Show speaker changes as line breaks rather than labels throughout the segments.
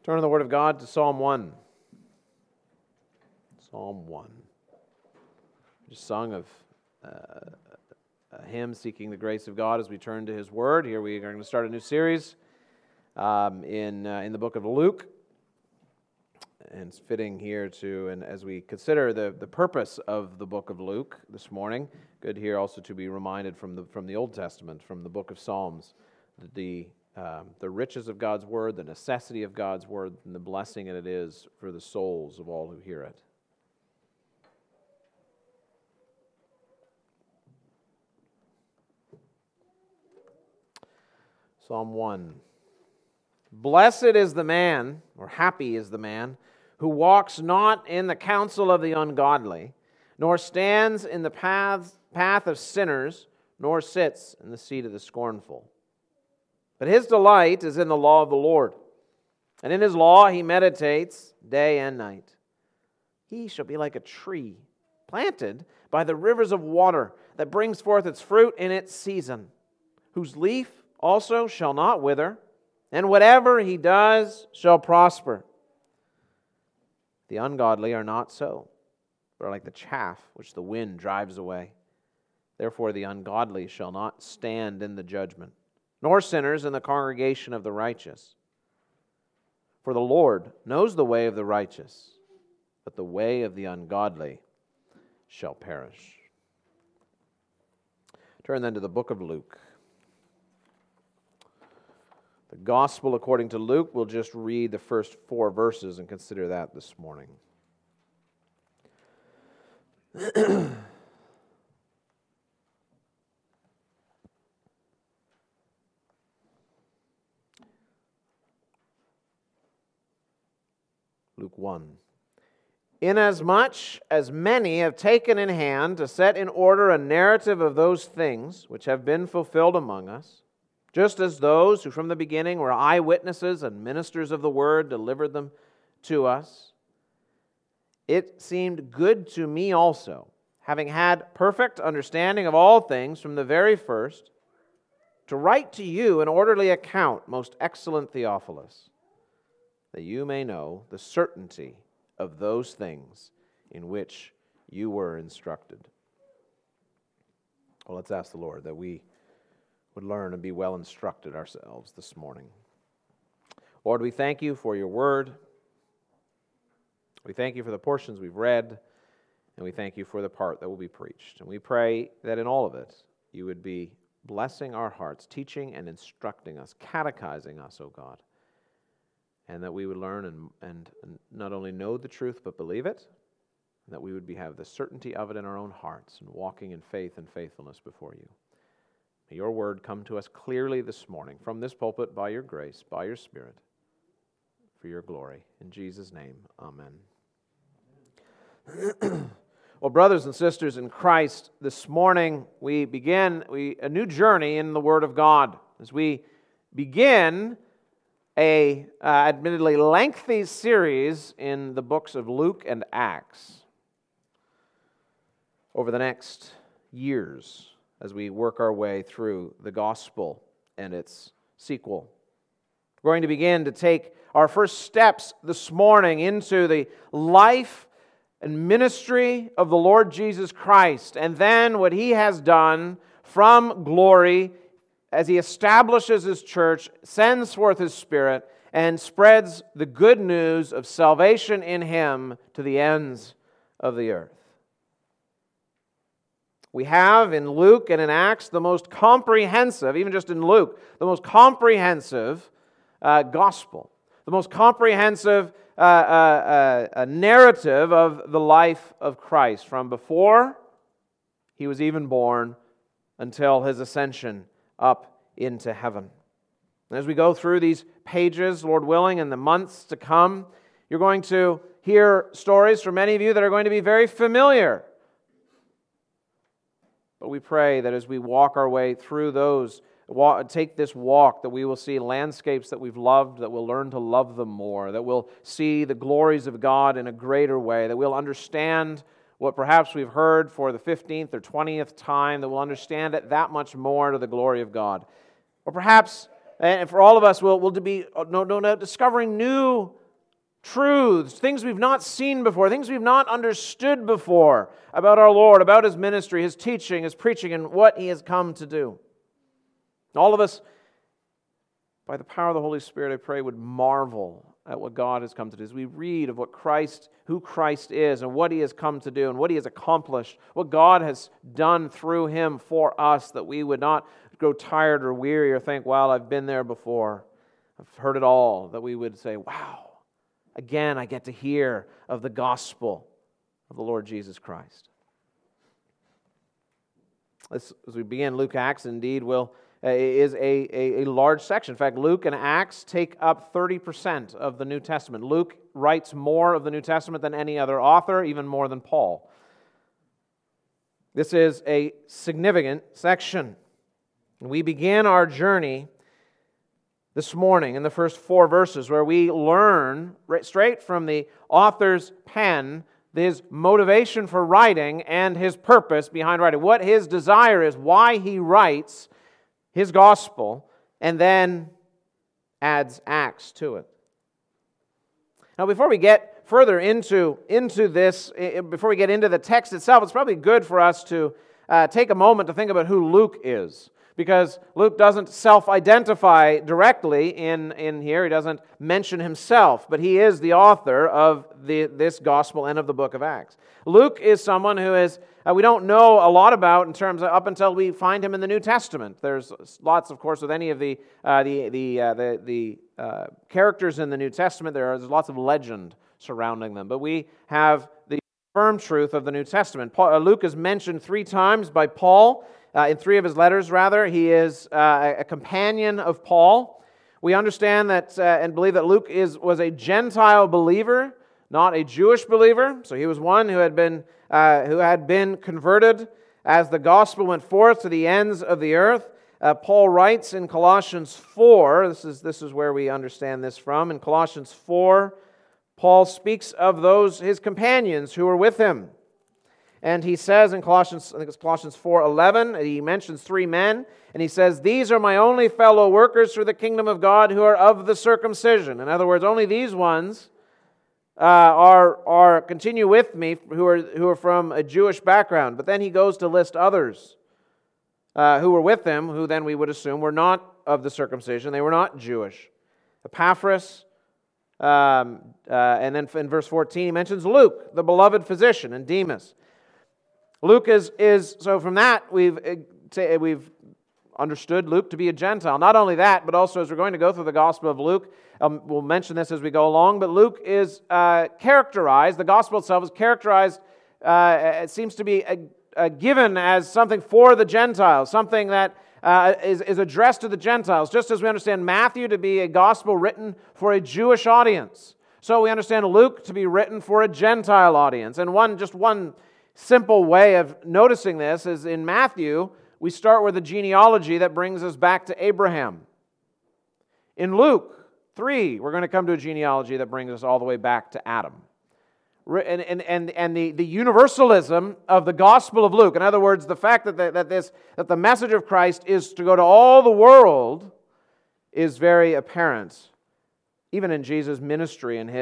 Turn to the Word of God to Psalm 1. Psalm 1. Just sung of a hymn seeking the grace of God as we turn to His Word. Here we are going to start a new series in the book of Luke. And it's fitting here and as we consider the purpose of the book of Luke this morning, good here also to be reminded from the Old Testament, from the book of Psalms, the riches of God's Word, the necessity of God's Word, and the blessing it is for the souls of all who hear it. Psalm 1. Blessed is the man, or happy is the man, who walks not in the counsel of the ungodly, nor stands in the path of sinners, nor sits in the seat of the scornful. But his delight is in the law of the Lord, and in his law he meditates day and night. He shall be like a tree planted by the rivers of water that brings forth its fruit in its season, whose leaf also shall not wither, and whatever he does shall prosper. The ungodly are not so, but are like the chaff which the wind drives away. Therefore the ungodly shall not stand in the judgment, nor sinners in the congregation of the righteous. For the Lord knows the way of the righteous, but the way of the ungodly shall perish. Turn then to the book of Luke. The Gospel according to Luke, we'll just read the first 4 verses and consider that this morning. Luke 1. Inasmuch as many have taken in hand to set in order a narrative of those things which have been fulfilled among us, just as those who from the beginning were eyewitnesses and ministers of the word delivered them to us, it seemed good to me also, having had perfect understanding of all things from the very first, to write to you an orderly account, most excellent Theophilus, that you may know the certainty of those things in which you were instructed. Well, let's ask the Lord that we would learn and be well instructed ourselves this morning. Lord, we thank you for your word. We thank you for the portions we've read, and we thank you for the part that will be preached. And we pray that in all of it, you would be blessing our hearts, teaching and instructing us, catechizing us, O God, and that we would learn and not only know the truth, but believe it, and that we would have the certainty of it in our own hearts and walking in faith and faithfulness before you. May your word come to us clearly this morning from this pulpit by your grace, by your Spirit, for your glory. In Jesus' name, amen. Well, brothers and sisters in Christ, this morning we begin a new journey in the Word of God as we begin a admittedly lengthy series in the books of Luke and Acts over the next years as we work our way through the gospel and its sequel. We're going to begin to take our first steps this morning into the life and ministry of the Lord Jesus Christ, and then what He has done from glory as He establishes His church, sends forth His Spirit, and spreads the good news of salvation in Him to the ends of the earth. We have in Luke and in Acts the most comprehensive, even just in Luke, the most comprehensive gospel, the most comprehensive narrative of the life of Christ from before He was even born until His ascension up into heaven. And as we go through these pages, Lord willing, in the months to come, you're going to hear stories from many of you that are going to be very familiar. But we pray that as we walk our way through those, take this walk, that we will see landscapes that we've loved, that we'll learn to love them more, that we'll see the glories of God in a greater way, that we'll understand what perhaps we've heard for the 15th or 20th time, that we'll understand it that much more to the glory of God. Or perhaps, and for all of us, we'll be no doubt discovering new truths, things we've not seen before, things we've not understood before about our Lord, about His ministry, His teaching, His preaching, and what He has come to do. All of us, by the power of the Holy Spirit, I pray, would marvel at what God has come to do. As we read of who Christ is and what He has come to do and what He has accomplished, what God has done through Him for us, that we would not grow tired or weary or think, well, I've been there before, I've heard it all, that we would say, wow, again I get to hear of the gospel of the Lord Jesus Christ. As we begin Luke Acts, indeed, is a large section. In fact, Luke and Acts take up 30% of the New Testament. Luke writes more of the New Testament than any other author, even more than Paul. This is a significant section. We begin our journey this morning in the first 4 verses, where we learn straight from the author's pen his motivation for writing and his purpose behind writing, what his desire is, why he writes his gospel, and then adds Acts to it. Now, before we get further into this, before we get into the text itself, it's probably good for us to take a moment to think about who Luke is. Because Luke doesn't self-identify directly in here. He doesn't mention himself, but he is the author of this gospel and of the book of Acts. Luke is someone who is we don't know a lot about in terms of up until we find him in the New Testament. There's lots, of course, with any of the characters in the New Testament. There's lots of legend surrounding them, but we have the firm truth of the New Testament. Luke is mentioned 3 times by Paul. In 3 of his letters, rather. He is a companion of Paul. We understand that and believe that Luke was a Gentile believer, not a Jewish believer. So he was one who had been converted as the gospel went forth to the ends of the earth. Paul writes in Colossians 4, this is where we understand this from. In Colossians 4, Paul speaks of his companions who were with him. And he says in Colossians 4:11, he mentions 3 men, and he says, "These are my only fellow workers for the kingdom of God who are of the circumcision." In other words, only these ones continue with me who are from a Jewish background. But then he goes to list others who were with him, who then we would assume were not of the circumcision. They were not Jewish. Epaphras, and then in verse 14 he mentions Luke, the beloved physician, and Demas. Luke is so from that we've understood Luke to be a Gentile. Not only that, but also as we're going to go through the Gospel of Luke, we'll mention this as we go along, but Luke is characterized, the Gospel itself is characterized, it seems to be given as something for the Gentiles, something that is addressed to the Gentiles, just as we understand Matthew to be a Gospel written for a Jewish audience. So we understand Luke to be written for a Gentile audience. And one simple way of noticing this is in Matthew, we start with a genealogy that brings us back to Abraham. In Luke 3, we're going to come to a genealogy that brings us all the way back to Adam. And the universalism of the Gospel of Luke, in other words, the fact that the message of Christ is to go to all the world, is very apparent, even in Jesus' ministry and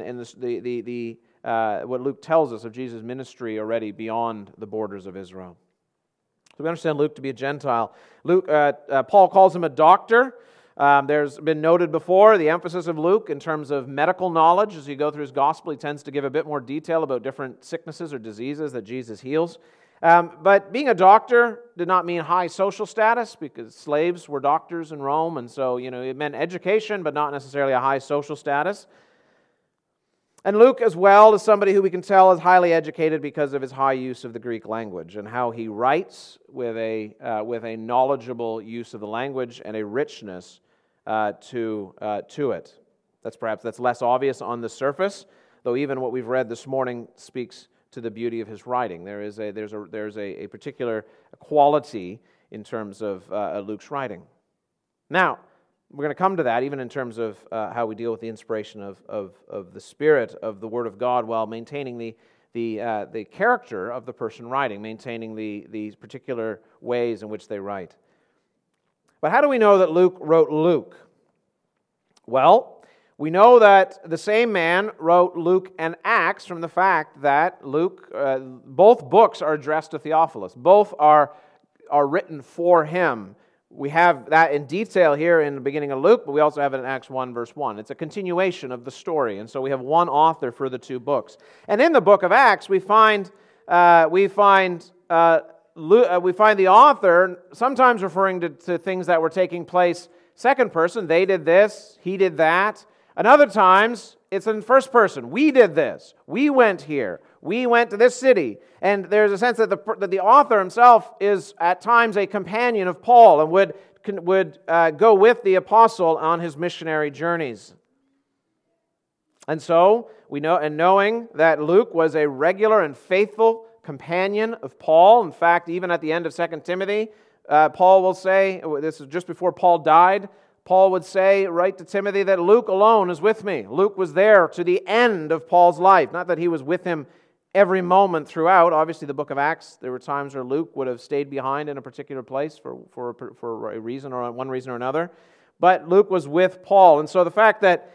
what Luke tells us of Jesus' ministry already beyond the borders of Israel. So we understand Luke to be a Gentile. Paul calls him a doctor. There's been noted before the emphasis of Luke in terms of medical knowledge. As you go through his gospel, he tends to give a bit more detail about different sicknesses or diseases that Jesus heals. But being a doctor did not mean high social status, because slaves were doctors in Rome, and so it meant education, but not necessarily a high social status. And Luke, as well, is somebody who we can tell is highly educated because of his high use of the Greek language and how he writes with a knowledgeable use of the language and a richness to it. That's less obvious on the surface, though even what we've read this morning speaks to the beauty of his writing. There's a particular quality in terms of Luke's writing. Now, we're going to come to that even in terms of how we deal with the inspiration of the Spirit of the Word of God, while maintaining the character of the person writing, maintaining the particular ways in which they write. But how do we know that Luke wrote Luke? Well, We know that the same man wrote Luke and Acts from the fact that both books are addressed to Theophilus. Both are written for him. We have that in detail here in the beginning of Luke, but we also have it in Acts 1, verse 1. It's a continuation of the story, and so we have one author for the two books. And in the book of Acts, we find the author sometimes referring to things that were taking place second person. They did this, he did that. And other times, it's in first person. We did this. We went here. We went to this city. And there's a sense that the author himself is at times a companion of Paul and would go with the apostle on his missionary journeys. And so, we know, and knowing that Luke was a regular and faithful companion of Paul, in fact, even at the end of 2 Timothy, Paul will say, this is just before Paul died, Paul would say, write to Timothy, that Luke alone is with me. Luke was there to the end of Paul's life. Not that he was with him every moment throughout. Obviously, the book of Acts, there were times where Luke would have stayed behind in a particular place for a reason or one reason or another. But Luke was with Paul. And so the fact that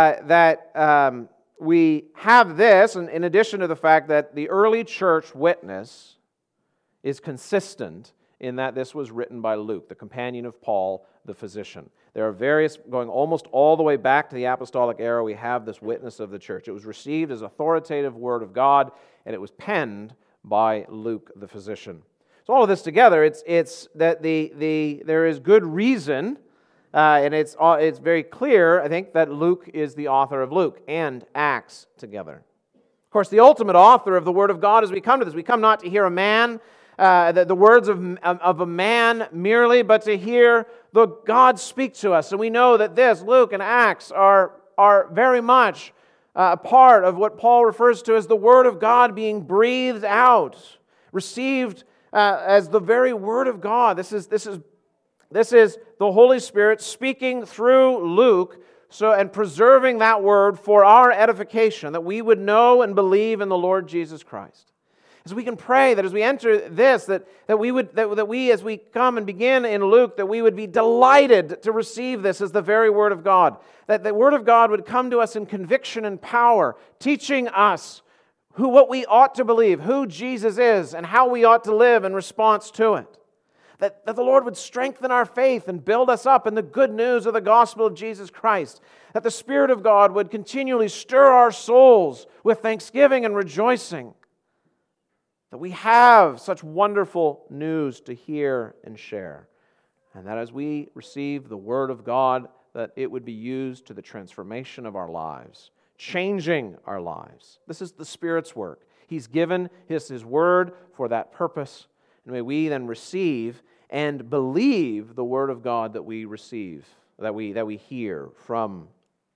we have this, and in addition to the fact that the early church witness is consistent in that this was written by Luke, the companion of Paul, the physician. There are various, going almost all the way back to the apostolic era, we have this witness of the church. It was received as authoritative word of God, and it was penned by Luke, the physician. So all of this together, it's that there is good reason, and it's very clear, I think, that Luke is the author of Luke and Acts together. Of course, the ultimate author of the Word of God as we come to this, we come not to hear a man, the words of a man merely, but to hear the God speak to us. And we know that this, Luke and Acts, are very much a part of what Paul refers to as the Word of God being breathed out, received as the very Word of God. This is the Holy Spirit speaking through Luke, and preserving that Word for our edification, that we would know and believe in the Lord Jesus Christ. As we can pray that as we enter this, that we, as we come and begin in Luke, that we would be delighted to receive this as the very Word of God. That the Word of God would come to us in conviction and power, teaching us what we ought to believe, who Jesus is, and how we ought to live in response to it. That the Lord would strengthen our faith and build us up in the good news of the gospel of Jesus Christ. That the Spirit of God would continually stir our souls with thanksgiving and rejoicing. That we have such wonderful news to hear and share. And that as we receive the Word of God, that it would be used to the transformation of our lives, changing our lives. This is the Spirit's work. He's given His Word for that purpose. And may we then receive and believe the Word of God that we receive, that we hear from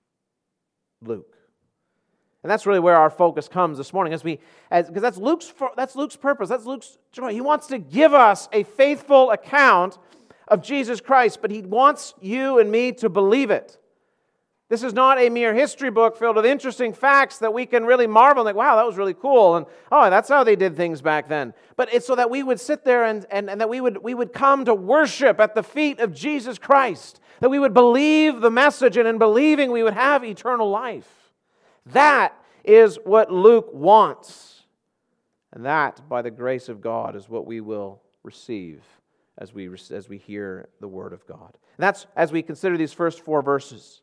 Luke. And that's really where our focus comes this morning, because that's Luke's purpose, that's Luke's joy. He wants to give us a faithful account of Jesus Christ, but he wants you and me to believe it. This is not a mere history book filled with interesting facts that we can really marvel and like, wow, that was really cool, and oh, that's how they did things back then. But it's so that we would sit there and that we would come to worship at the feet of Jesus Christ, that we would believe the message, and in believing we would have eternal life. That is what Luke wants. And that, by the grace of God, is what we will receive as we hear the Word of God. And that's as we consider these first 4 verses.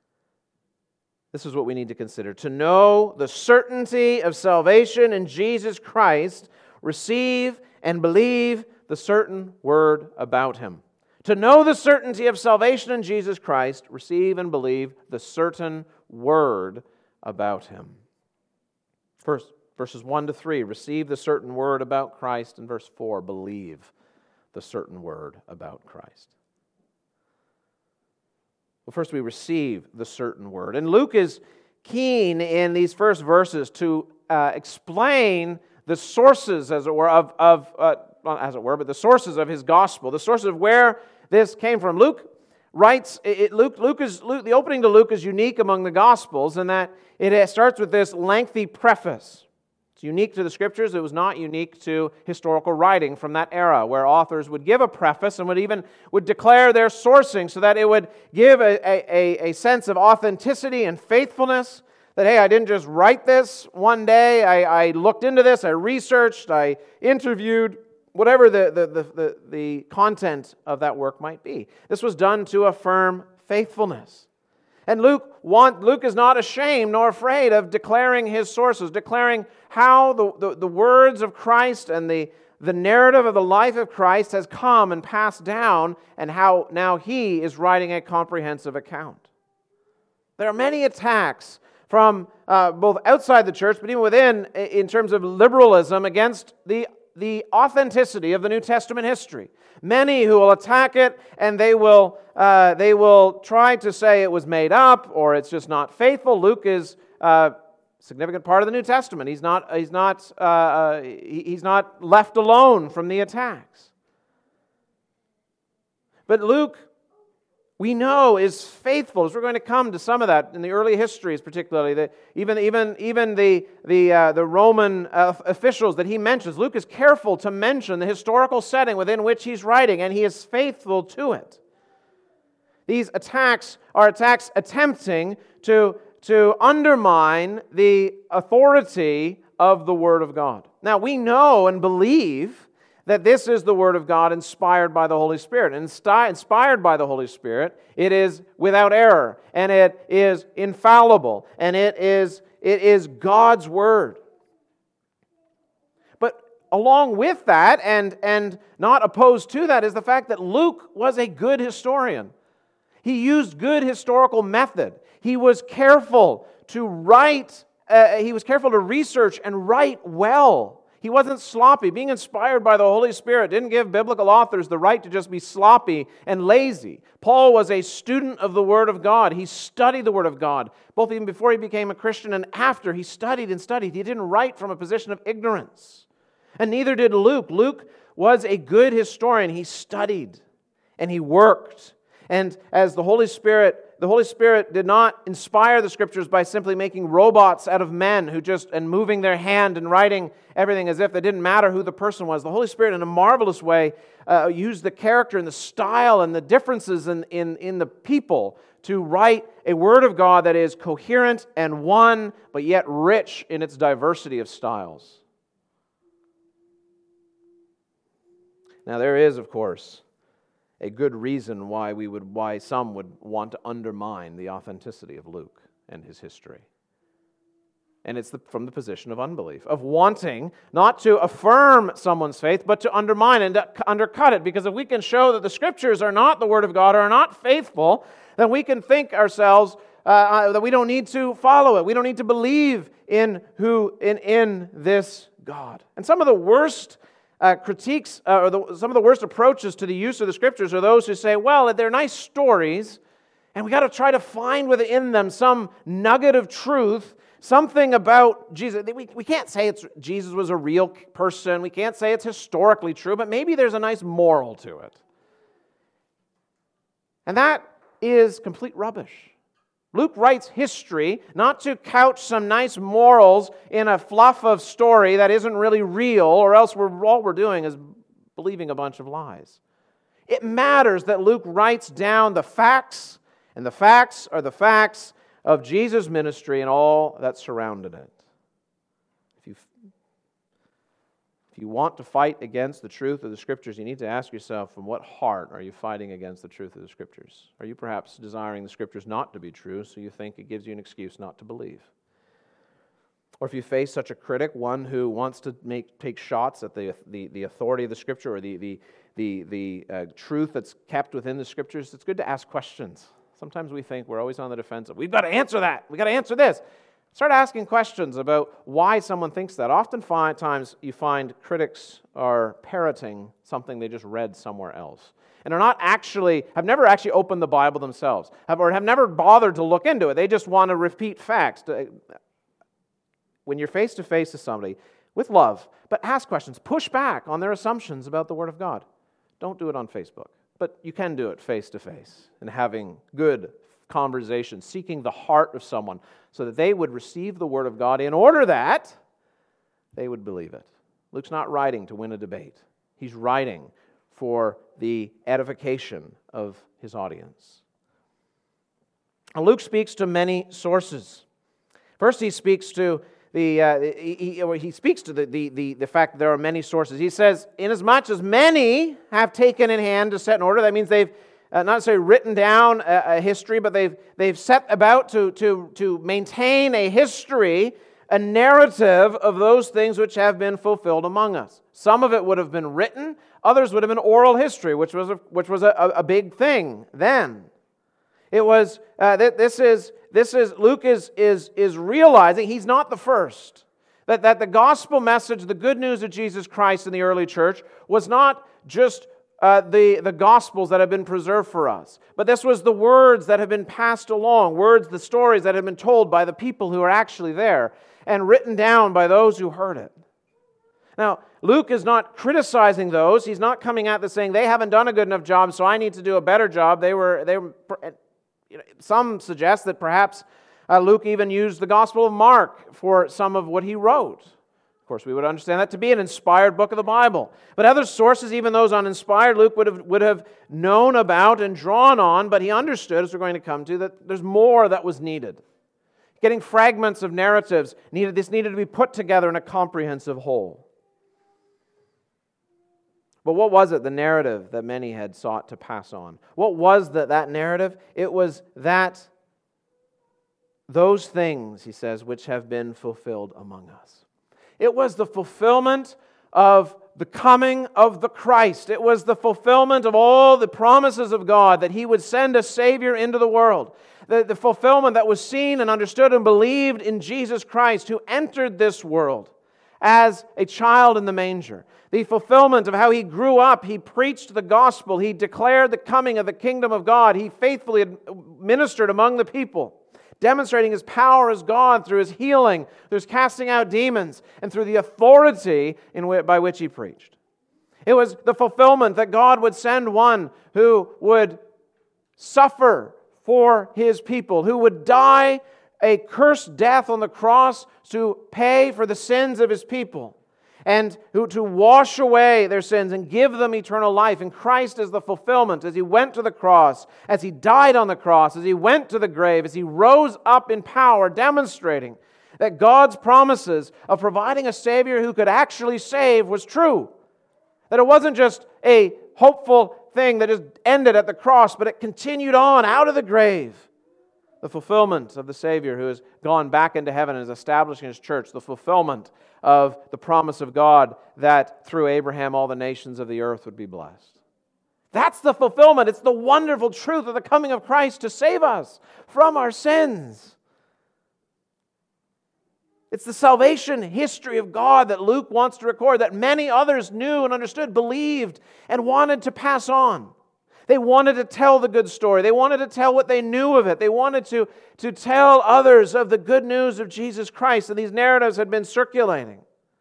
This is what we need to consider. To know the certainty of salvation in Jesus Christ, receive and believe the certain word about Him. To know the certainty of salvation in Jesus Christ, receive and believe the certain word about Him. First, verses 1 to 3, receive the certain word about Christ. And verse 4, believe the certain word about Christ. Well, first we receive the certain word. And Luke is keen in these first verses to explain the sources, as it were, but the sources of his gospel, the sources of where this came from. Luke writes, the opening to Luke is unique among the Gospels in that it starts with this lengthy preface. It's unique to the Scriptures. It was not unique to historical writing from that era, where authors would give a preface and would declare their sourcing so that it would give a sense of authenticity and faithfulness. That, hey, I didn't just write this one day. I looked into this. I researched. I interviewed. Whatever the content of that work might be. This was done to affirm faithfulness. And Luke is not ashamed nor afraid of declaring his sources, declaring how the words of Christ and the narrative of the life of Christ has come and passed down, and how now he is writing a comprehensive account. There are many attacks from both outside the church, but even within, in terms of liberalism, against the authenticity of the New Testament history. Many who will attack it, and they will try to say it was made up or it's just not faithful. Luke is a significant part of the New Testament. He's not left alone from the attacks. But Luke, we know, is faithful. As we're going to come to some of that in the early histories, particularly even the Roman officials that he mentions. Luke is careful to mention the historical setting within which he's writing, and he is faithful to it. These attacks are attacks attempting to undermine the authority of the Word of God. Now, we know and believe that this is the Word of God inspired by the Holy Spirit. And inspired by the Holy Spirit, it is without error, and it is infallible, and it is God's Word. But along with that, and not opposed to that, is the fact that Luke was a good historian. He used good historical method. He was careful to write, he was careful to research and write well. He wasn't sloppy. Being inspired by the Holy Spirit didn't give biblical authors the right to just be sloppy and lazy. Paul was a student of the Word of God. He studied the Word of God, both even before he became a Christian and after. He studied and studied. He didn't write from a position of ignorance. And neither did Luke. Luke was a good historian. He studied and he worked. And as the Holy Spirit did not inspire the Scriptures by simply making robots out of men who and moving their hand and writing everything as if it didn't matter who the person was. The Holy Spirit, in a marvelous way, used the character and the style and the differences in the people to write a Word of God that is coherent and one, but yet rich in its diversity of styles. Now, there is, of course, a good reason why some would want to undermine the authenticity of Luke and his history. And it's from the position of unbelief, of wanting not to affirm someone's faith, but to undermine and to undercut it. Because if we can show that the Scriptures are not the Word of God, or are not faithful, then we can think ourselves that we don't need to follow it. We don't need to believe in this God. And some of the worst critiques, some of the worst approaches to the use of the Scriptures are those who say, well, they're nice stories, and we got to try to find within them some nugget of truth, something about Jesus. We can't say Jesus was a real person. We can't say it's historically true, but maybe there's a nice moral to it. And that is complete rubbish. Luke writes history not to couch some nice morals in a fluff of story that isn't really real, or else all we're doing is believing a bunch of lies. It matters that Luke writes down the facts, and the facts are the facts of Jesus' ministry and all that surrounded it. If you want to fight against the truth of the Scriptures, you need to ask yourself, from what heart are you fighting against the truth of the Scriptures? Are you perhaps desiring the Scriptures not to be true, so you think it gives you an excuse not to believe? Or if you face such a critic, one who wants to take shots at the authority of the Scripture, or the truth that's kept within the Scriptures, it's good to ask questions. Sometimes we think we're always on the defensive. We've got to answer that. We've got to answer this. Start asking questions about why someone thinks that. Oftentimes you find critics are parroting something they just read somewhere else, and have never actually opened the Bible themselves, have never bothered to look into it. They just want to repeat facts. When you're face to face with somebody, with love, but ask questions, push back on their assumptions about the Word of God. Don't do it on Facebook, but you can do it face to face and having good conversation, seeking the heart of someone so that they would receive the Word of God in order that they would believe it. Luke's not writing to win a debate. He's writing for the edification of his audience. Now, Luke speaks to many sources. First, he speaks to the fact that there are many sources. He says, inasmuch as many have taken in hand to set in order, that means they've not necessarily written down a history, but they've set about to maintain a history, a narrative of those things which have been fulfilled among us. Some of it would have been written, others would have been oral history, which was a big thing then. It was Luke is realizing he's not the first. That the gospel message, the good news of Jesus Christ in the early church, was not just the Gospels that have been preserved for us. But this was the words that have been passed along, the stories that have been told by the people who are actually there and written down by those who heard it. Now, Luke is not criticizing those. He's not coming at this saying, they haven't done a good enough job, so I need to do a better job. Some suggest that perhaps Luke even used the Gospel of Mark for some of what he wrote. Of course, we would understand that to be an inspired book of the Bible. But other sources, even those uninspired, Luke would have known about and drawn on, but he understood, as we're going to come to, that there's more that was needed. Getting fragments of narratives, this needed to be put together in a comprehensive whole. But what was it, the narrative that many had sought to pass on? What was that narrative? It was that those things, he says, which have been fulfilled among us. It was the fulfillment of the coming of the Christ. It was the fulfillment of all the promises of God that He would send a Savior into the world. The fulfillment that was seen and understood and believed in Jesus Christ, who entered this world as a child in the manger. The fulfillment of how He grew up. He preached the gospel. He declared the coming of the kingdom of God. He faithfully ministered among the people, demonstrating His power as God through His healing, through His casting out demons, and through the authority by which He preached. It was the fulfillment that God would send one who would suffer for His people, who would die a cursed death on the cross to pay for the sins of His people, and who to wash away their sins and give them eternal life. And Christ is the fulfillment as He went to the cross, as He died on the cross, as He went to the grave, as He rose up in power, demonstrating that God's promises of providing a Savior who could actually save was true. That it wasn't just a hopeful thing that just ended at the cross, but it continued on out of the grave. The fulfillment of the Savior who has gone back into heaven and is establishing His church. The fulfillment of the promise of God that through Abraham all the nations of the earth would be blessed. That's the fulfillment. It's the wonderful truth of the coming of Christ to save us from our sins. It's the salvation history of God that Luke wants to record, that many others knew and understood, believed, and wanted to pass on. They wanted to tell the good story. They wanted to tell what they knew of it. They wanted to tell others of the good news of Jesus Christ. And these narratives had been circulating.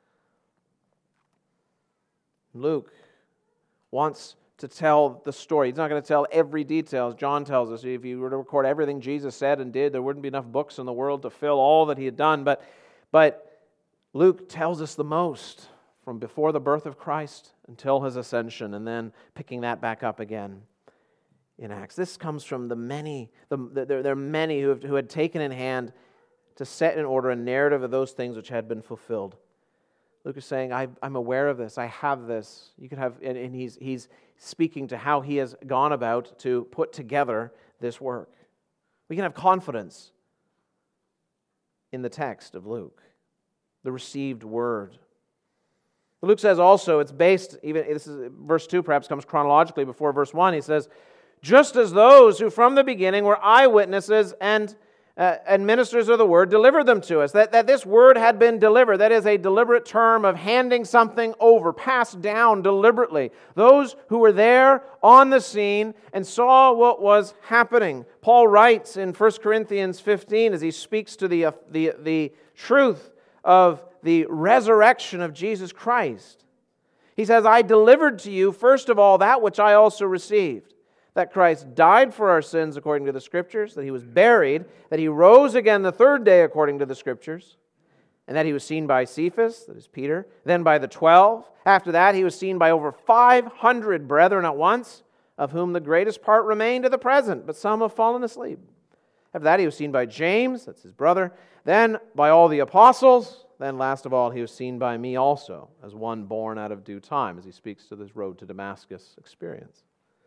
Luke wants to tell the story. He's not going to tell every detail. As John tells us, if you were to record everything Jesus said and did, there wouldn't be enough books in the world to fill all that He had done. But Luke tells us the most from before the birth of Christ until His ascension, and then picking that back up again in Acts. This comes from the many. There are many who had taken in hand to set in order a narrative of those things which had been fulfilled. Luke is saying, I'm aware of this. I have this. You could have, and he's speaking to how he has gone about to put together this work. We can have confidence in the text of Luke, the received word. Luke says also, it's based, even this is verse 2 perhaps comes chronologically before verse 1. He says, just as those who from the beginning were eyewitnesses and ministers of the word delivered them to us. That this word had been delivered. That is a deliberate term of handing something over, passed down deliberately. Those who were there on the scene and saw what was happening. Paul writes in 1 Corinthians 15 as he speaks to the truth of the resurrection of Jesus Christ. He says, I delivered to you first of all that which I also received. That Christ died for our sins according to the Scriptures, that He was buried, that He rose again the third day according to the Scriptures, and that he was seen by Cephas, that is Peter, then by the 12. After that, he was seen by over 500 brethren at once, of whom the greatest part remain to the present, but some have fallen asleep. After that, he was seen by James, that's his brother, then by all the apostles. Then last of all, he was seen by me also, as one born out of due time, as he speaks to this road to Damascus experience.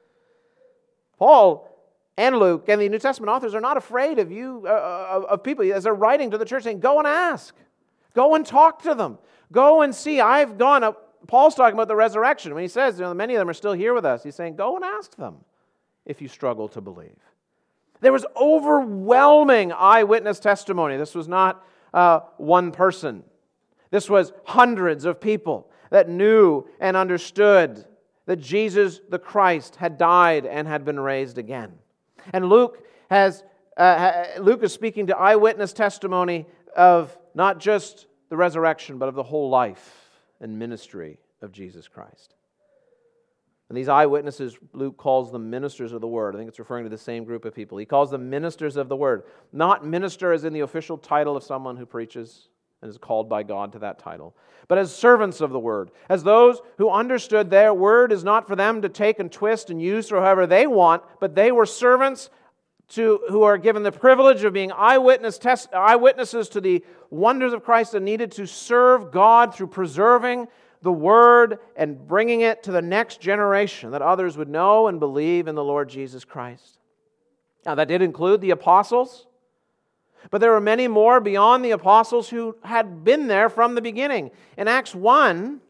Paul and Luke and the New Testament authors are not afraid of you, of people, as they're writing to the church saying, go and ask. Go and talk to them. Go and see. I've gone. Paul's talking about the resurrection. When he says, many of them are still here with us, he's saying, go and ask them if you struggle to believe. There was overwhelming eyewitness testimony. This was not one person. This was hundreds of people that knew and understood that Jesus the Christ had died and had been raised again. And Luke is speaking to eyewitness testimony of not just the resurrection, but of the whole life and ministry of Jesus Christ. And these eyewitnesses, Luke calls them ministers of the Word. I think it's referring to the same group of people. He calls them ministers of the Word. Not minister as in the official title of someone who preaches and is called by God to that title, but as servants of the Word, as those who understood their Word is not for them to take and twist and use for however they want, but they were servants who are given the privilege of being eyewitnesses to the wonders of Christ and needed to serve God through preserving the Word and bringing it to the next generation, that others would know and believe in the Lord Jesus Christ. Now, that did include the apostles, but there were many more beyond the apostles who had been there from the beginning. In Acts 1,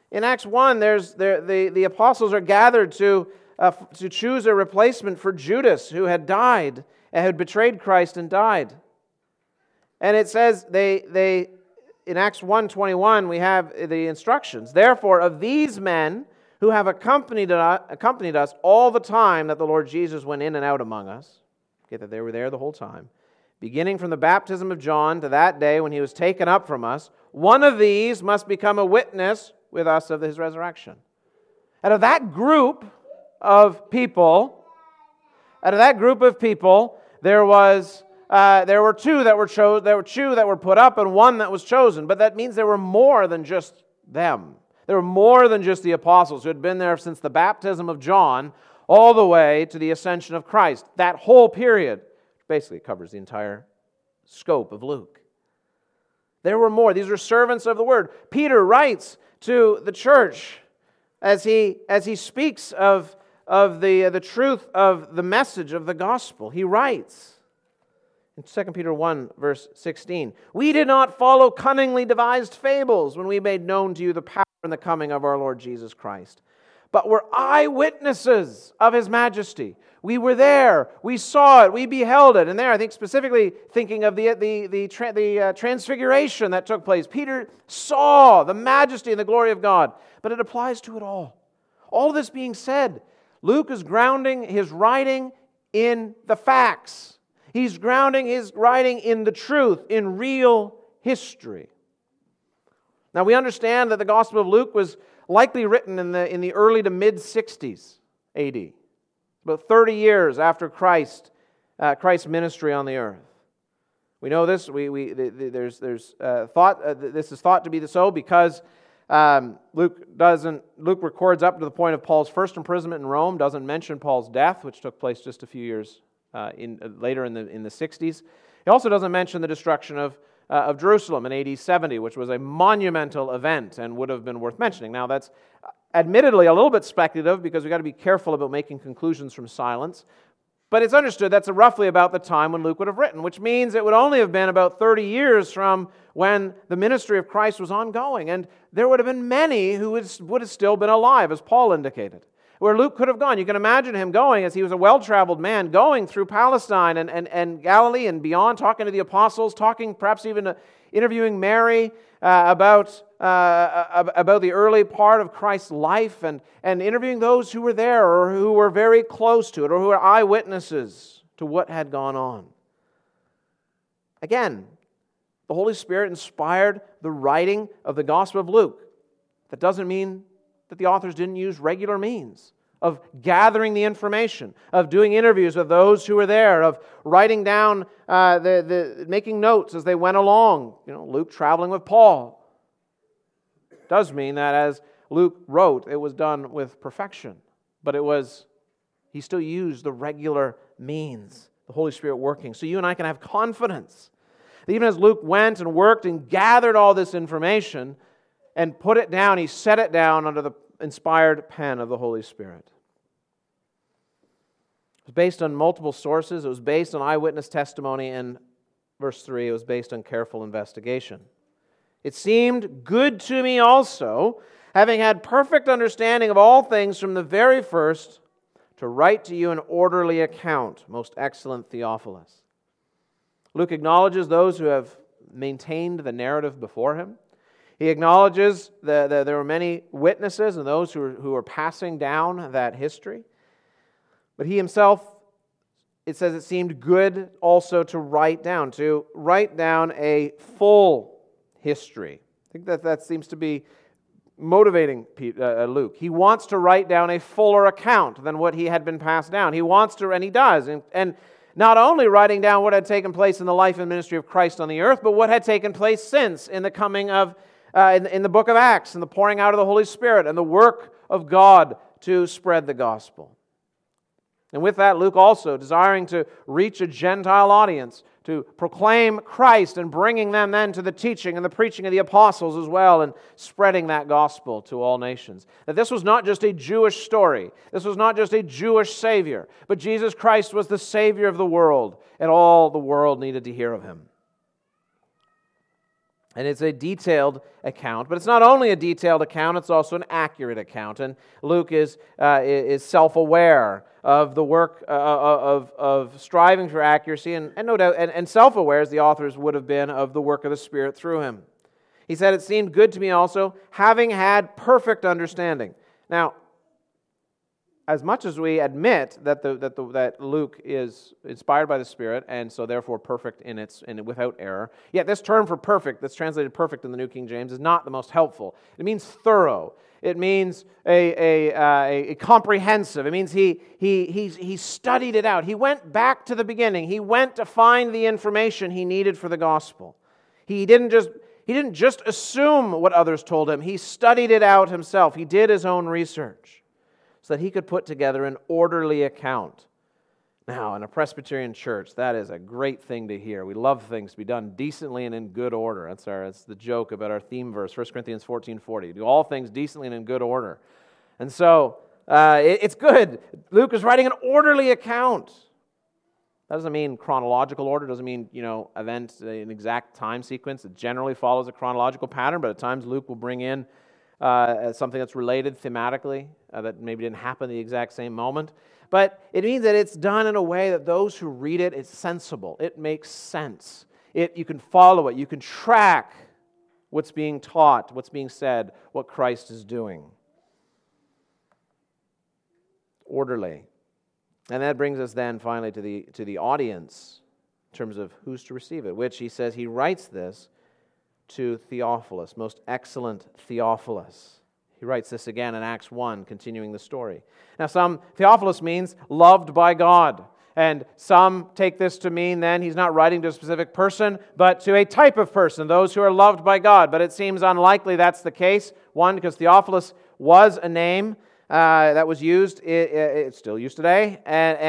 the apostles are gathered to choose a replacement for Judas, who had died and had betrayed Christ and died. And it says in Acts 1:21 we have the instructions. Therefore, of these men who have accompanied us all the time that the Lord Jesus went in and out among us, get that they were there the whole time, beginning from the baptism of John to that day when he was taken up from us, one of these must become a witness with us of his resurrection. Out of that group of people, there were two that were put up and one that was chosen. But that means there were more than just them. There were more than just the apostles who had been there since the baptism of John all the way to the ascension of Christ. That whole period basically covers the entire scope of Luke. There were more. These are servants of the Word. Peter writes to the church as he speaks of the truth of the message of the gospel. He writes in 2 Peter 1, verse 16, "We did not follow cunningly devised fables when we made known to you the power and the coming of our Lord Jesus Christ, but were eyewitnesses of His majesty." We were there. We saw it. We beheld it. And there, I think specifically thinking of the transfiguration that took place. Peter saw the majesty and the glory of God. But it applies to it all. All of this being said, Luke is grounding his writing in the facts. He's grounding his writing in the truth, in real history. Now we understand that the Gospel of Luke was likely written in the early to mid-60s AD. About 30 years after Christ's ministry on the earth. We know this. There's thought. This is thought to be so because Luke records up to the point of Paul's first imprisonment in Rome. Doesn't mention Paul's death, which took place just a few years later in the 60s. He also doesn't mention the destruction of Jerusalem in AD 70, which was a monumental event and would have been worth mentioning. Now that's admittedly a little bit speculative because we've got to be careful about making conclusions from silence. But it's understood that's roughly about the time when Luke would have written, which means it would only have been about 30 years from when the ministry of Christ was ongoing. And there would have been many who would have still been alive, as Paul indicated, where Luke could have gone. You can imagine him going, as he was a well-traveled man, going through Palestine and Galilee and beyond, talking to the apostles, talking perhaps even interviewing Mary about the early part of Christ's life and interviewing those who were there or who were very close to it or who were eyewitnesses to what had gone on. Again, the Holy Spirit inspired the writing of the Gospel of Luke. That doesn't mean that the authors didn't use regular means. of gathering the information, of doing interviews with those who were there, of writing down, making notes as they went along. Luke traveling with Paul. It does mean that as Luke wrote, it was done with perfection, but he still used the regular means, the Holy Spirit working. So you and I can have confidence that even as Luke went and worked and gathered all this information and put it down, he set it down under the inspired pen of the Holy Spirit. It was based on multiple sources. It was based on eyewitness testimony, and verse 3, it was based on careful investigation. It seemed good to me also, having had perfect understanding of all things from the very first, to write to you an orderly account, most excellent Theophilus. Luke acknowledges those who have maintained the narrative before him. He acknowledges that there were many witnesses and those who were passing down that history. But he himself, it says it seemed good also to write down a full history. I think that seems to be motivating Luke. He wants to write down a fuller account than what he had been passed down. He wants to, and he does. And not only writing down what had taken place in the life and ministry of Christ on the earth, but what had taken place since in the coming of, in the book of Acts, and the pouring out of the Holy Spirit, and the work of God to spread the gospel. And with that, Luke also, desiring to reach a Gentile audience, to proclaim Christ and bringing them then to the teaching and the preaching of the apostles as well, and spreading that gospel to all nations. That this was not just a Jewish story. This was not just a Jewish Savior, but Jesus Christ was the Savior of the world, and all the world needed to hear of Him. And it's a detailed account, but it's not only a detailed account, it's also an accurate account. And Luke is self-aware of the work of striving for accuracy, and no doubt, and self-aware as the authors would have been of the work of the Spirit through him. He said, it seemed good to me also, having had perfect understanding. Now, as much as we admit that Luke is inspired by the Spirit, and so therefore perfect in without error, yet this term for perfect, that's translated perfect in the New King James, is not the most helpful. It means thorough. It means a comprehensive. It means he studied it out. He went back to the beginning. He went to find the information he needed for the gospel. He didn't just assume what others told him. He studied it out himself. He did his own research, so that he could put together an orderly account. Now, in a Presbyterian church, that is a great thing to hear. We love things to be done decently and in good order. That's the joke about our theme verse, 1 Corinthians 14:40. Do all things decently and in good order. And so, it's good. Luke is writing an orderly account. That doesn't mean chronological order. It doesn't mean, events, an exact time sequence. It generally follows a chronological pattern, but at times Luke will bring in something that's related thematically that maybe didn't happen the exact same moment. But it means that it's done in a way that those who read it, it's sensible. It makes sense. You can follow it. You can track what's being taught, what's being said, what Christ is doing. Orderly. And that brings us then finally to the audience in terms of who's to receive it, which he says he writes this to Theophilus, most excellent Theophilus. He writes this again in Acts 1, continuing the story. Now, Theophilus means loved by God. And some take this to mean then he's not writing to a specific person, but to a type of person, those who are loved by God. But it seems unlikely that's the case. One, because Theophilus was a name that was used, it's still used today,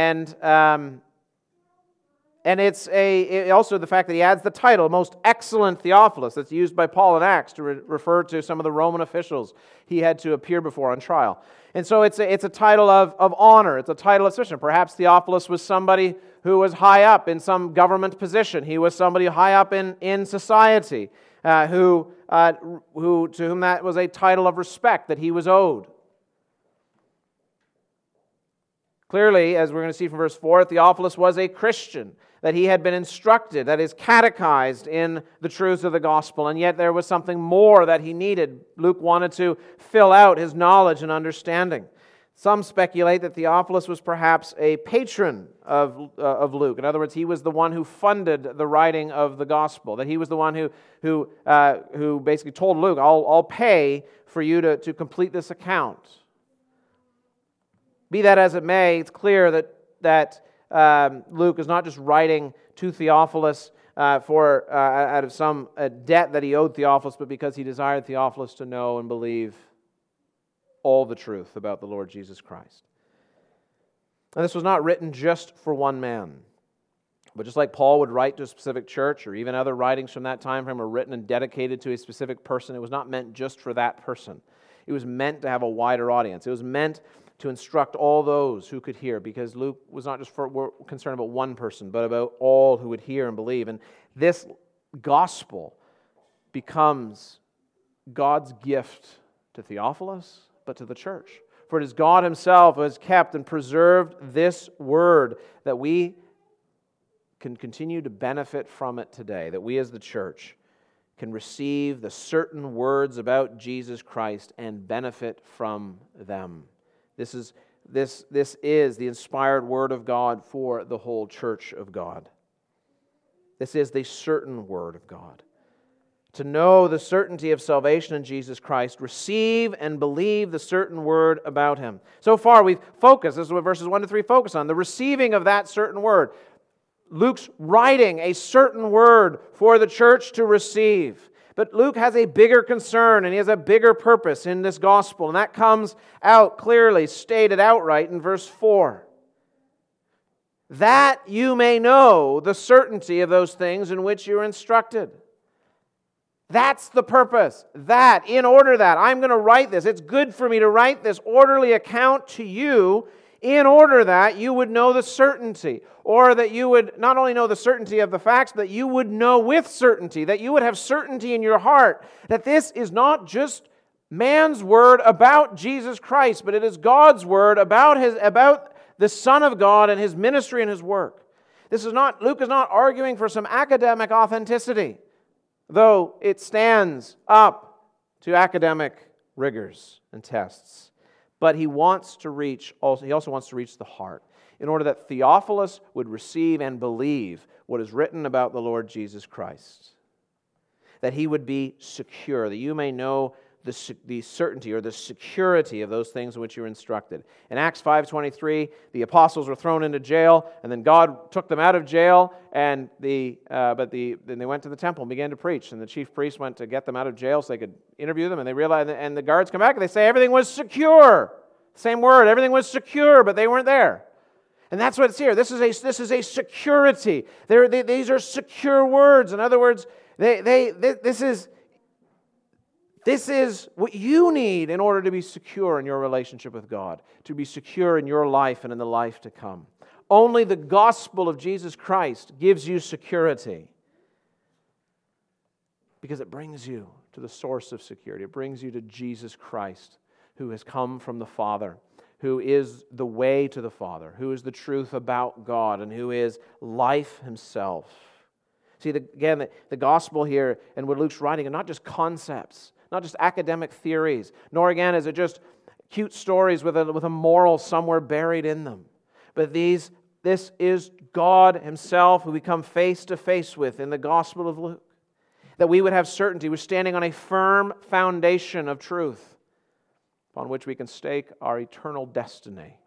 and it's also the fact that he adds the title, most excellent Theophilus, that's used by Paul in Acts to refer to some of the Roman officials he had to appear before on trial. And so it's a title of honor. It's a title of suspicion. Perhaps Theophilus was somebody who was high up in some government position. He was somebody high up in society to whom that was a title of respect that he was owed. Clearly, as we're going to see from verse 4, Theophilus was a Christian, that he had been instructed, that is, catechized in the truths of the gospel, and yet there was something more that he needed. Luke wanted to fill out his knowledge and understanding. Some speculate that Theophilus was perhaps a patron of Luke. In other words, he was the one who funded the writing of the gospel, that he was the one who basically told Luke, I'll pay for you to complete this account. Be that as it may, it's clear that Luke is not just writing to Theophilus out of some debt that he owed Theophilus, but because he desired Theophilus to know and believe all the truth about the Lord Jesus Christ. And this was not written just for one man. But just like Paul would write to a specific church, or even other writings from that time frame were written and dedicated to a specific person, it was not meant just for that person. It was meant to have a wider audience. It was meant to instruct all those who could hear, because Luke was not just concerned about one person, but about all who would hear and believe. And this gospel becomes God's gift to Theophilus, but to the church. For it is God Himself who has kept and preserved this word, that we can continue to benefit from it today, that we as the church can receive the certain words about Jesus Christ and benefit from them. This is the inspired Word of God for the whole church of God. This is the certain Word of God. To know the certainty of salvation in Jesus Christ, receive and believe the certain Word about Him. So far we've focused, this is what verses 1 to 3 focus on, the receiving of that certain Word. Luke's writing a certain word for the church to receive. But Luke has a bigger concern and he has a bigger purpose in this gospel. And that comes out clearly, stated outright in verse 4. That you may know the certainty of those things in which you are instructed. That's the purpose. That, in order that, I'm going to write this. It's good for me to write this orderly account to you in order that you would know the certainty, or that you would not only know the certainty of the facts, but you would know with certainty, that you would have certainty in your heart that this is not just man's word about Jesus Christ, but it is God's word about the Son of God and His ministry and His work. Luke is not arguing for some academic authenticity, though it stands up to academic rigors and tests. But he also wants to reach the heart, in order that Theophilus would receive and believe what is written about the Lord Jesus Christ. That he would be secure, that you may know the certainty or the security of those things in which you were instructed. In Acts 5:23, the apostles were thrown into jail, and then God took them out of jail, and then they went to the temple and began to preach. And the chief priest went to get them out of jail so they could interview them, and they realized, and the guards come back and they say everything was secure. Same word, everything was secure, but they weren't there. And that's what it's here. This is a security. These are secure words. In other words, this is what you need in order to be secure in your relationship with God, to be secure in your life and in the life to come. Only the gospel of Jesus Christ gives you security, because it brings you to the source of security. It brings you to Jesus Christ, who has come from the Father, who is the way to the Father, who is the truth about God, and who is life Himself. See, again, the gospel here and what Luke's writing are not just concepts, not just academic theories, nor again is it just cute stories with a moral somewhere buried in them. But this is God Himself who we come face to face with in the Gospel of Luke. That we would have certainty. We're standing on a firm foundation of truth upon which we can stake our eternal destiny.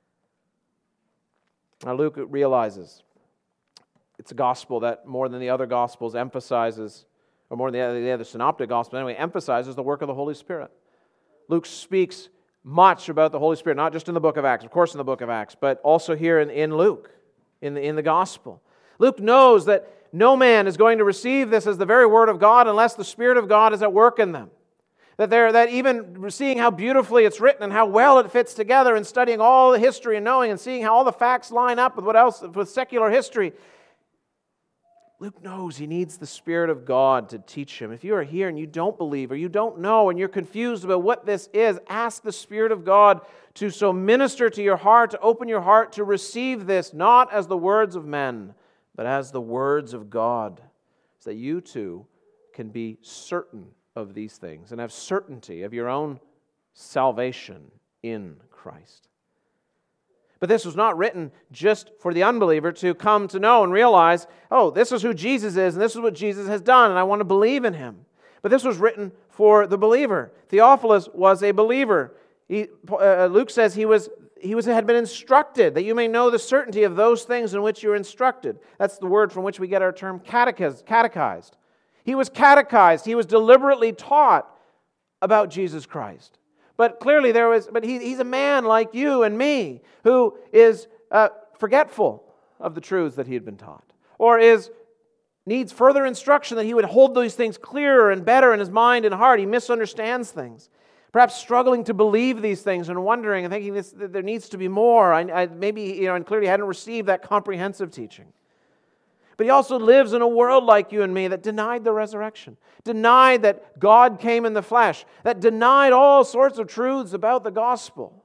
Now Luke realizes it's a gospel that more than the other gospels emphasizes, or more than the other synoptic gospel anyway, emphasizes the work of the Holy Spirit. Luke speaks much about the Holy Spirit, not just in the book of Acts, of course in the book of Acts, but also here in Luke, in the gospel. Luke knows that no man is going to receive this as the very word of God unless the Spirit of God is at work in them. That even seeing how beautifully it's written and how well it fits together, and studying all the history and knowing and seeing how all the facts line up with secular history, Luke knows he needs the Spirit of God to teach him. If you are here and you don't believe or you don't know and you're confused about what this is, ask the Spirit of God to so minister to your heart, to open your heart to receive this, not as the words of men, but as the words of God, so that you too can be certain of these things and have certainty of your own salvation in Christ. But this was not written just for the unbeliever to come to know and realize, oh, this is who Jesus is and this is what Jesus has done and I want to believe in Him. But this was written for the believer. Theophilus was a believer. Luke says he was had been instructed, that you may know the certainty of those things in which you are instructed. That's the word from which we get our term catechized. He was catechized. He was deliberately taught about Jesus Christ. But clearly he's a man like you and me who is forgetful of the truths that he had been taught, or needs further instruction that he would hold these things clearer and better in his mind and heart. He misunderstands things, perhaps struggling to believe these things and wondering and thinking that there needs to be more. Maybe and clearly hadn't received that comprehensive teaching. But he also lives in a world like you and me that denied the resurrection, denied that God came in the flesh, that denied all sorts of truths about the gospel.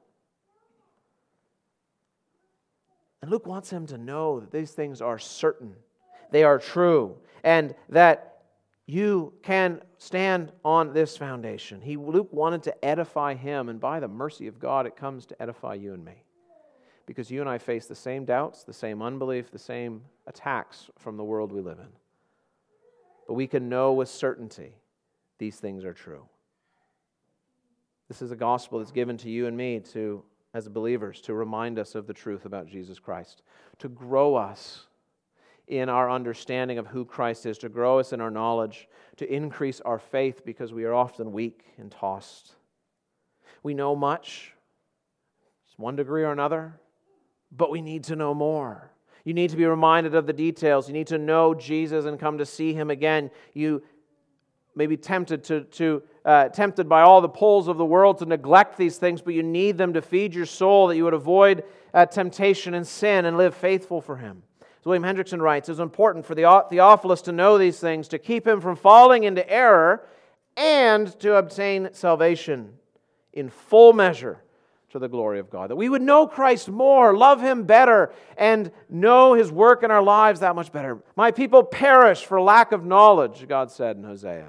And Luke wants him to know that these things are certain, they are true, and that you can stand on this foundation. Luke wanted to edify him, and by the mercy of God, it comes to edify you and me. Because you and I face the same doubts, the same unbelief, the same attacks from the world we live in. But we can know with certainty these things are true. This is a gospel that's given to you and me as believers to remind us of the truth about Jesus Christ, to grow us in our understanding of who Christ is, to grow us in our knowledge, to increase our faith because we are often weak and tossed. We know much, to one degree or another, but we need to know more. You need to be reminded of the details. You need to know Jesus and come to see Him again. You may be tempted tempted by all the pulls of the world to neglect these things, but you need them to feed your soul, that you would avoid temptation and sin and live faithful for Him. As William Hendrickson writes, it's important for the Theophilus to know these things, to keep him from falling into error, and to obtain salvation in full measure to the glory of God. That we would know Christ more, love Him better, and know His work in our lives that much better. My people perish for lack of knowledge, God said in Hosea.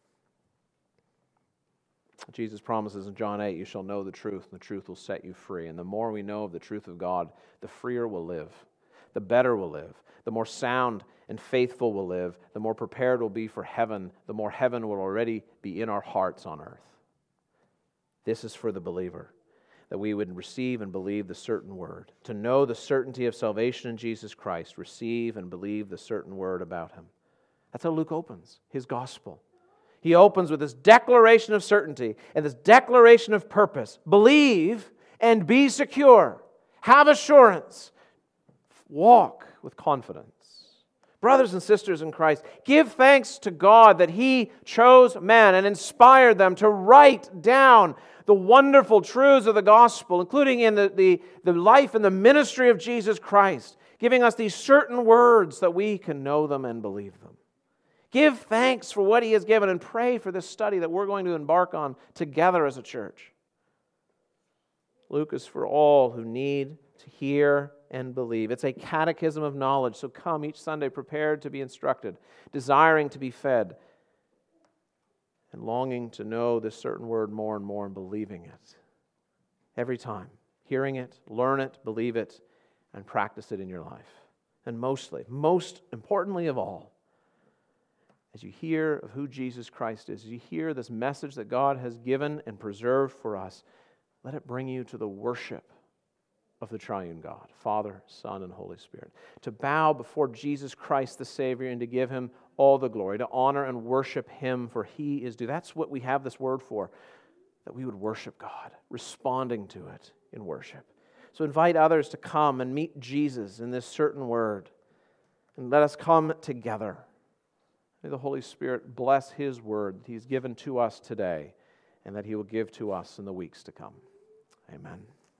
Jesus promises in John 8, you shall know the truth, and the truth will set you free. And the more we know of the truth of God, the freer we'll live, the better we'll live, the more sound and faithful we'll live, the more prepared we'll be for heaven, the more heaven will already be in our hearts on earth. This is for the believer, that we would receive and believe the certain word. To know the certainty of salvation in Jesus Christ, receive and believe the certain word about Him. That's how Luke opens his gospel. He opens with this declaration of certainty and this declaration of purpose. Believe and be secure. Have assurance. Walk with confidence. Brothers and sisters in Christ, give thanks to God that He chose men and inspired them to write down the wonderful truths of the gospel, including in the life and the ministry of Jesus Christ, giving us these certain words that we can know them and believe them. Give thanks for what He has given and pray for this study that we're going to embark on together as a church. Luke is for all who need to hear and believe. It's a catechism of knowledge, so come each Sunday prepared to be instructed, desiring to be fed, and longing to know this certain word more and more and believing it. Every time, hearing it, learn it, believe it, and practice it in your life. And most importantly of all, as you hear of who Jesus Christ is, as you hear this message that God has given and preserved for us, let it bring you to the worship of the triune God, Father, Son, and Holy Spirit. To bow before Jesus Christ the Savior and to give Him all the glory, to honor and worship Him, for He is due. That's what we have this word for, that we would worship God, responding to it in worship. So invite others to come and meet Jesus in this certain word, and let us come together. May the Holy Spirit bless His word that He's given to us today, and that He will give to us in the weeks to come. Amen.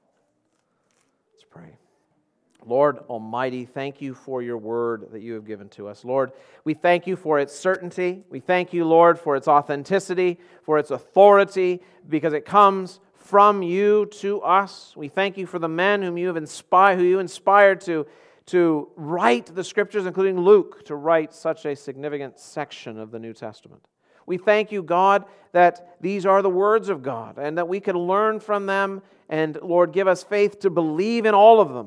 Let's pray. Lord Almighty, thank You for Your word that You have given to us. Lord, we thank You for its certainty. We thank You, Lord, for its authenticity, for its authority, because it comes from You to us. We thank You for the men whom You inspired to write the Scriptures, including Luke, to write such a significant section of the New Testament. We thank You, God, that these are the words of God, and that we can learn from them, and, Lord, give us faith to believe in all of them,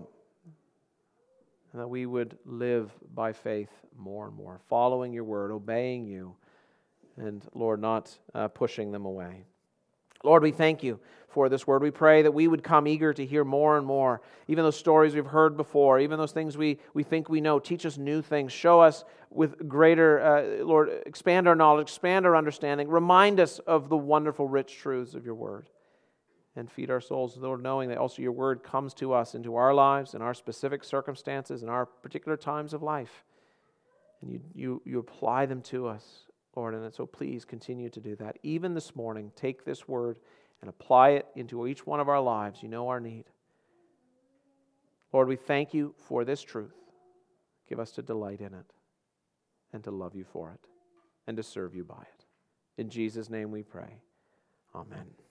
and that we would live by faith more and more, following Your word, obeying You, and, Lord, not pushing them away. Lord, we thank you for this word. We pray that we would come eager to hear more and more. Even those stories we've heard before, even those things we think we know, teach us new things. Show us with greater, Lord, expand our knowledge, expand our understanding. Remind us of the wonderful, rich truths of your word. And feed our souls, Lord, knowing that also your word comes to us into our lives, in our specific circumstances, in our particular times of life. And you apply them to us, Lord, and so please continue to do that. Even this morning, take this word and apply it into each one of our lives. You know our need. Lord, we thank you for this truth. Give us to delight in it and to love you for it and to serve you by it. In Jesus' name we pray. Amen.